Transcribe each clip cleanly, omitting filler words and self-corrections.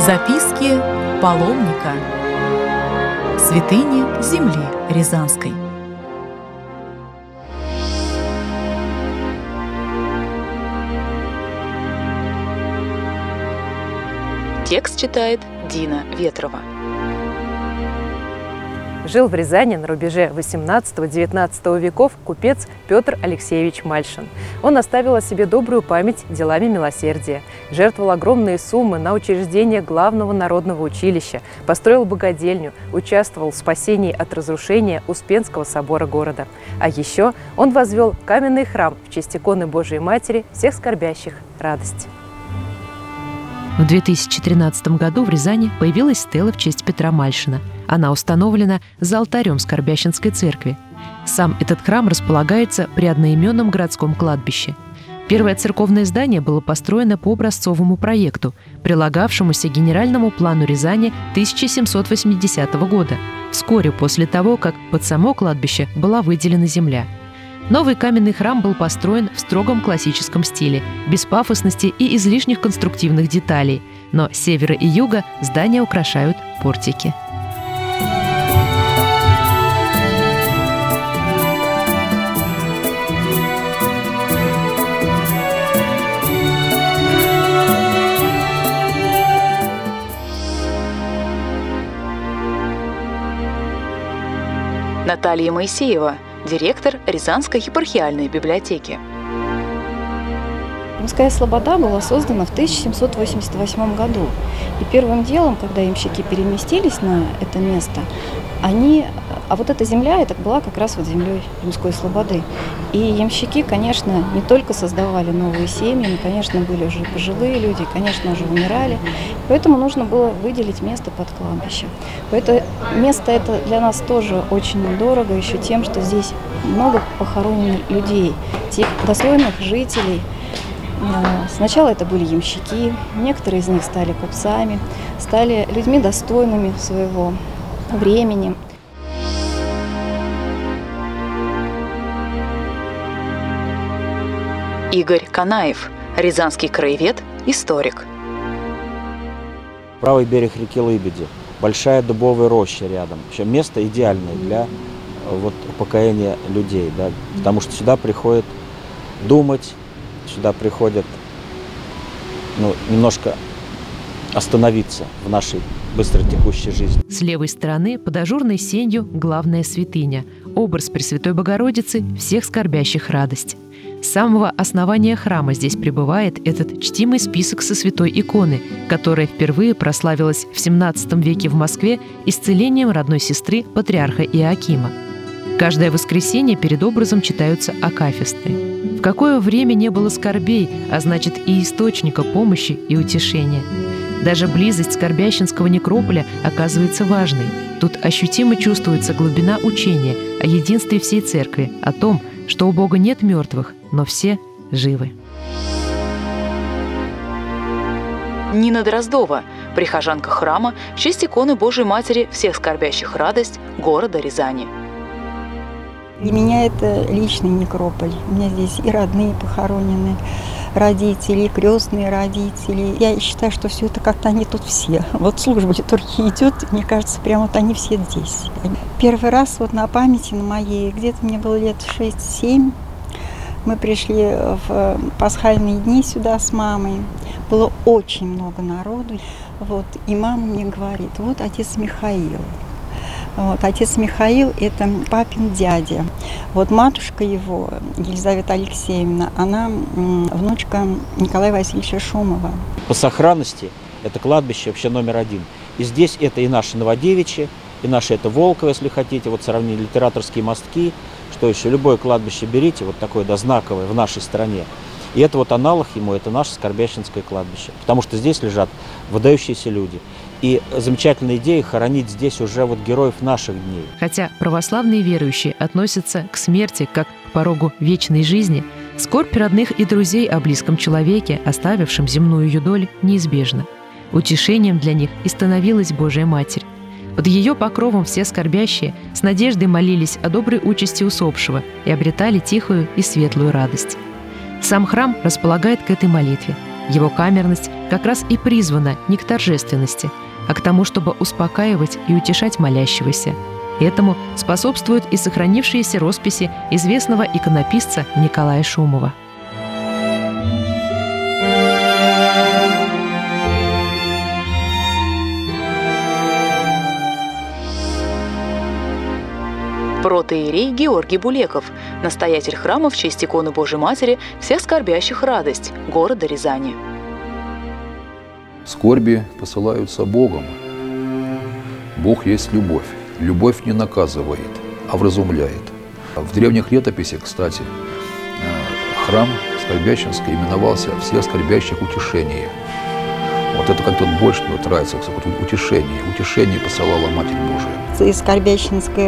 Записки паломника. Святыни земли Рязанской. Текст читает Дина Ветрова. Жил в Рязани на рубеже XVIII-XIX веков купец Петр Алексеевич Мальшин. Он оставил о себе добрую память делами милосердия, жертвовал огромные суммы на учреждение главного народного училища, построил богадельню, участвовал в спасении от разрушения Успенского собора города. А еще он возвел каменный храм в честь иконы Божией Матери всех скорбящих радость. В 2013 году в Рязани появилась стела в честь Петра Мальшина. Она установлена за алтарем Скорбященской церкви. Сам этот храм располагается при одноименном городском кладбище. Первое церковное здание было построено по образцовому проекту, прилагавшемуся генеральному плану Рязани 1780 года, вскоре после того, как под само кладбище была выделена земля. Новый каменный храм был построен в строгом классическом стиле, без пафосности и излишних конструктивных деталей, но с севера и юга здания украшают портики. Наталья Моисеева, директор Рязанской епархиальной библиотеки. Ямская слобода была создана в 1788 году. И первым делом, когда ямщики переместились на это место, вот эта земля, это была как раз вот землей Ямской слободы. И ямщики, конечно, не только создавали новые семьи, но, конечно, были уже пожилые люди, конечно, уже умирали. Поэтому нужно было выделить место под кладбище. Это место это для нас тоже очень дорого, еще тем, что здесь много похоронено людей, тех достойных жителей. Сначала это были ямщики, некоторые из них стали купцами, стали людьми достойными своего времени. Игорь Канаев, рязанский краевед, историк. Правый берег реки Лыбеди, большая дубовая роща рядом. Вообще место идеальное для упокоения людей, да, потому что сюда приходят думать, сюда приходят немножко остановиться в нашей быстротекущей жизни. С левой стороны под ажурной сенью главная святыня, образ Пресвятой Богородицы всех скорбящих радость. С самого основания храма здесь пребывает этот чтимый список со святой иконы, которая впервые прославилась в XVII веке в Москве исцелением родной сестры патриарха Иоакима. Каждое воскресенье перед образом читаются акафисты. В какое время не было скорбей, а значит и источника помощи и утешения. Даже близость Скорбященского некрополя оказывается важной. Тут ощутимо чувствуется глубина учения о единстве всей церкви, о том, что у Бога нет мертвых, но все живы. Нина Дроздова, прихожанка храма в честь иконы Божией Матери всех скорбящих радость города Рязани. Для меня это личный некрополь. У меня здесь и родные похоронены, родители, и крестные родители. Я считаю, что все это как-то они тут все. Вот служба литургии идет, мне кажется, прямо вот они все здесь. Первый раз на памяти на моей, где-то мне было лет 6-7, мы пришли в пасхальные дни сюда с мамой. Было очень много народу. И мама мне говорит, отец Михаил. Отец Михаил – это папин дядя. Матушка его, Елизавета Алексеевна, она внучка Николая Васильевича Шумова. По сохранности это кладбище вообще номер один. И здесь это и наши Новодевичьи, и наши это Волково, если хотите. Сравнили литераторские мостки. Что еще? Любое кладбище берите, такое, знаковое в нашей стране. И это аналог ему, это наше Скорбященское кладбище. Потому что здесь лежат выдающиеся люди. И замечательная идея хоронить здесь уже героев наших дней. Хотя православные верующие относятся к смерти как к порогу вечной жизни, скорбь родных и друзей о близком человеке, оставившем земную юдоль, неизбежна. Утешением для них и становилась Божия Матерь. Под ее покровом все скорбящие с надеждой молились о доброй участи усопшего и обретали тихую и светлую радость. Сам храм располагает к этой молитве. Его камерность как раз и призвана не к торжественности, а к тому, чтобы успокаивать и утешать молящегося. Этому способствуют и сохранившиеся росписи известного иконописца Николая Шумова. Протоиерей Георгий Булеков, настоятель храма в честь иконы Божьей Матери всех скорбящих радость города Рязани. Скорби посылаются Богом. Бог есть любовь. Любовь не наказывает, а вразумляет. В древних летописях, кстати, храм Скорбященский именовался «Всех скорбящих утешение». Вот это как-то больше нравится, утешение. Утешение посылала Матерь Божия. И Скорбященский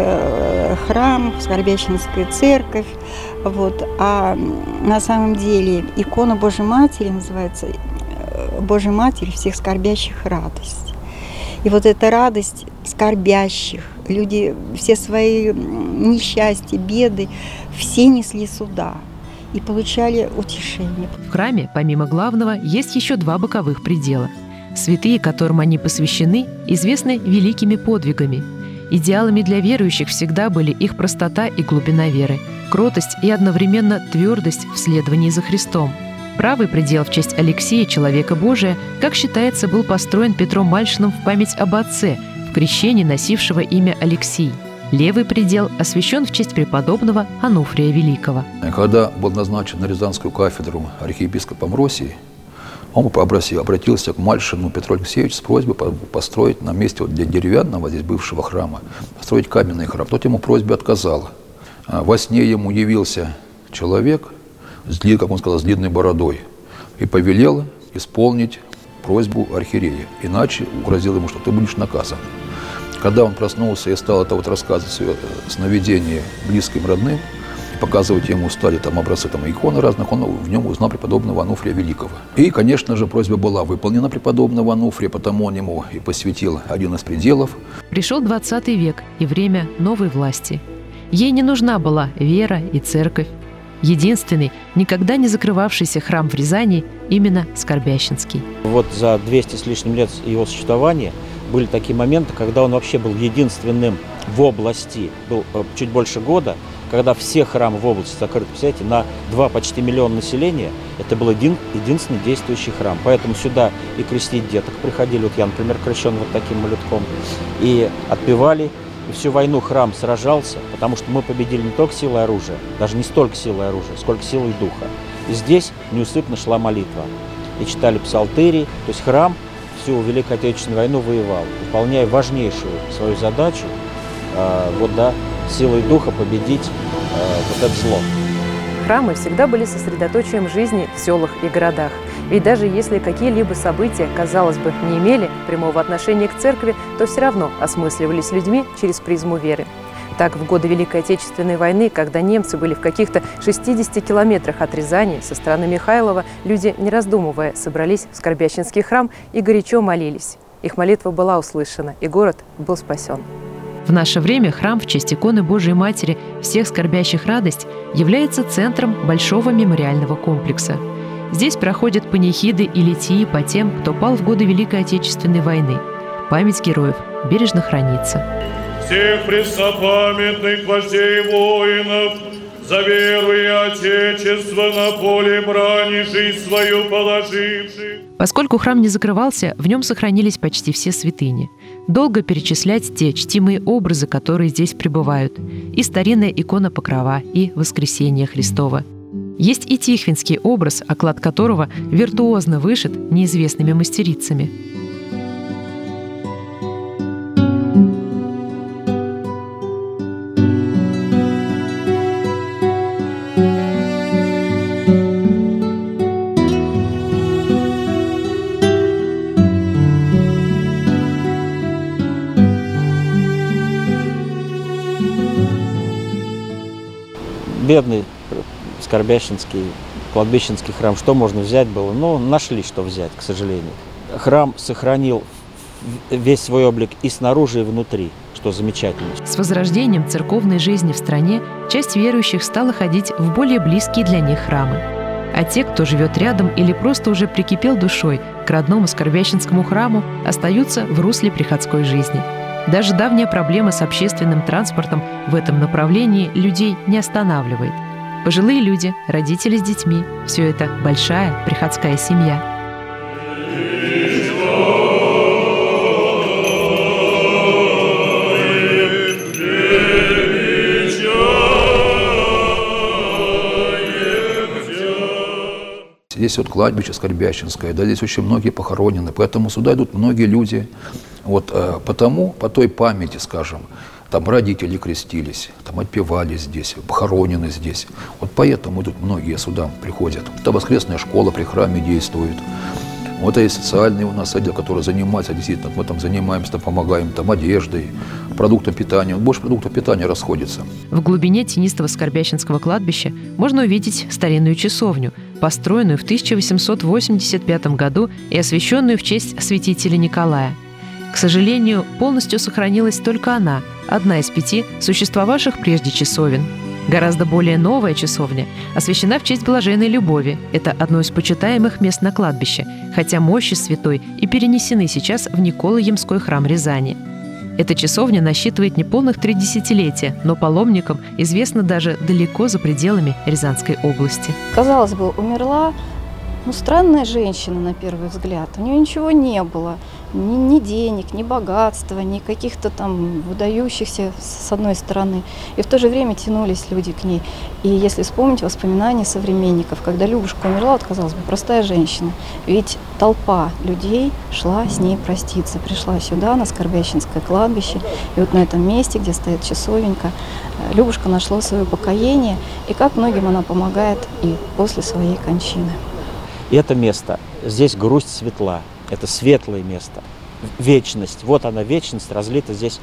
храм, Скорбященская церковь. Вот. А на самом деле икона Божьей Матери называется «Божьей Матери всех скорбящих радость». И вот эта радость скорбящих, люди все свои несчастья, беды, все несли сюда и получали утешение. В храме, помимо главного, есть еще два боковых предела. Святые, которым они посвящены, известны великими подвигами. Идеалами для верующих всегда были их простота и глубина веры, кротость и одновременно твердость в следовании за Христом. Правый предел в честь Алексея, человека Божия, как считается, был построен Петром Мальшиным в память об отце, в крещении носившего имя Алексий. Левый предел освящен в честь преподобного Ануфрия Великого. Когда был назначен на Рязанскую кафедру архиепископом России, он обратился к Мальшину Петру Алексеевичу с просьбой построить на месте для деревянного здесь бывшего храма, построить каменный храм. Тот ему просьбе отказал. Во сне ему явился человек, как он сказал, с длинной бородой, и повелел исполнить просьбу архиерея. Иначе угрозил ему, что ты будешь наказан. Когда он проснулся и стал это вот рассказывать свое сновидение близким родным, и показывать ему стали там образцы иконы разных, он в нем узнал преподобного Ануфрия Великого. И, конечно же, просьба была выполнена преподобного Ануфрия, потому он ему и посвятил один из пределов. Пришел 20 век и время новой власти. Ей не нужна была вера и церковь. Единственный, никогда не закрывавшийся храм в Рязани именно Скорбященский. Вот за 200 с лишним лет его существования были такие моменты, когда он вообще был единственным в области. Был чуть больше года, когда все храмы в области закрыты. Представляете, на 2 почти миллиона населения это был единственный действующий храм. Поэтому сюда и крестить деток приходили. Вот я, например, крещен вот таким малютком. И отпевали. И всю войну храм сражался, потому что мы победили не только силой оружия, даже не столько силой оружия, сколько силой духа. И здесь неусыпно шла молитва. И читали псалтыри. То есть храм всю Великую Отечественную войну воевал, выполняя важнейшую свою задачу силой духа победить вот это зло. Храмы всегда были сосредоточием жизни в селах и городах. Ведь даже если какие-либо события, казалось бы, не имели прямого отношения к церкви, то все равно осмысливались людьми через призму веры. Так, в годы Великой Отечественной войны, когда немцы были в каких-то 60 километрах от Рязани, со стороны Михайлова, люди, не раздумывая, собрались в Скорбященский храм и горячо молились. Их молитва была услышана, и город был спасен. В наше время храм в честь иконы Божией Матери всех скорбящих радость является центром большого мемориального комплекса. Здесь проходят панихиды и литии по тем, кто пал в годы Великой Отечественной войны. Память героев бережно хранится. Всех преснопамятных вождей воинов, за веру и Отечество на поле брани жизнь свою положивших. Поскольку храм не закрывался, в нем сохранились почти все святыни. Долго перечислять те чтимые образы, которые здесь пребывают. И старинная икона Покрова, и Воскресение Христово. Есть и тихвинский образ, оклад которого виртуозно вышит неизвестными мастерицами. Бедный Скорбященский, кладбищенский храм, что можно взять было? Ну, нашли, что взять, к сожалению. Храм сохранил весь свой облик и снаружи, и внутри, что замечательно. С возрождением церковной жизни в стране часть верующих стала ходить в более близкие для них храмы. А те, кто живет рядом или просто уже прикипел душой к родному Скорбященскому храму, остаются в русле приходской жизни. Даже давняя проблема с общественным транспортом в этом направлении людей не останавливает. Пожилые люди, родители с детьми – все это большая приходская семья. Здесь вот кладбище Скорбященское, да, здесь очень многие похоронены, поэтому сюда идут многие люди. Вот по той памяти, скажем, там родители крестились, там отпевали здесь, похоронены здесь. Вот поэтому идут многие сюда приходят. Это воскресная школа при храме действует. Вот есть социальный у нас отдел, который занимается, действительно, мы там занимаемся, там помогаем там одеждой, продуктом питания. Больше продуктов питания расходится. В глубине тенистого Скорбященского кладбища можно увидеть старинную часовню, построенную в 1885 году и освященную в честь святителя Николая. К сожалению, полностью сохранилась только она, одна из 5 существовавших прежде часовен. Гораздо более новая часовня освящена в честь Блаженной Любови. Это одно из почитаемых мест на кладбище, хотя мощи святой и перенесены сейчас в Николо-Ямской храм Рязани. Эта часовня насчитывает неполных 3 десятилетия, но паломникам известна даже далеко за пределами Рязанской области. Казалось бы, умерла странная женщина на первый взгляд. У нее ничего не было. Ни денег, ни богатства, ни каких-то там выдающихся с одной стороны. И в то же время тянулись люди к ней. И если вспомнить воспоминания современников, когда Любушка умерла, вот, казалось бы, простая женщина. Ведь толпа людей шла с ней проститься. Пришла сюда, на Скорбященское кладбище. И вот на этом месте, где стоит часовенька, Любушка нашла свое покаяние. И как многим она помогает и после своей кончины. И это место, здесь грусть светла, это светлое место, вечность. Вот она, вечность разлита здесь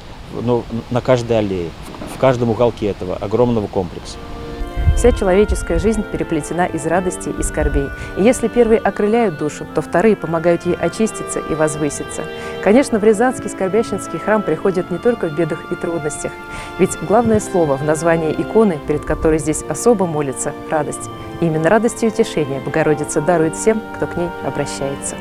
на каждой аллее, в каждом уголке этого огромного комплекса. Вся человеческая жизнь переплетена из радостей и скорбей. И если первые окрыляют душу, то вторые помогают ей очиститься и возвыситься. Конечно, в Рязанский Скорбященский храм приходят не только в бедах и трудностях. Ведь главное слово в названии иконы, перед которой здесь особо молится – радость. И именно радость и утешение Богородица дарует всем, кто к ней обращается.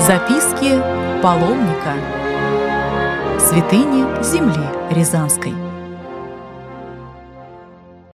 Записки паломника. Святыни земли Рязанской.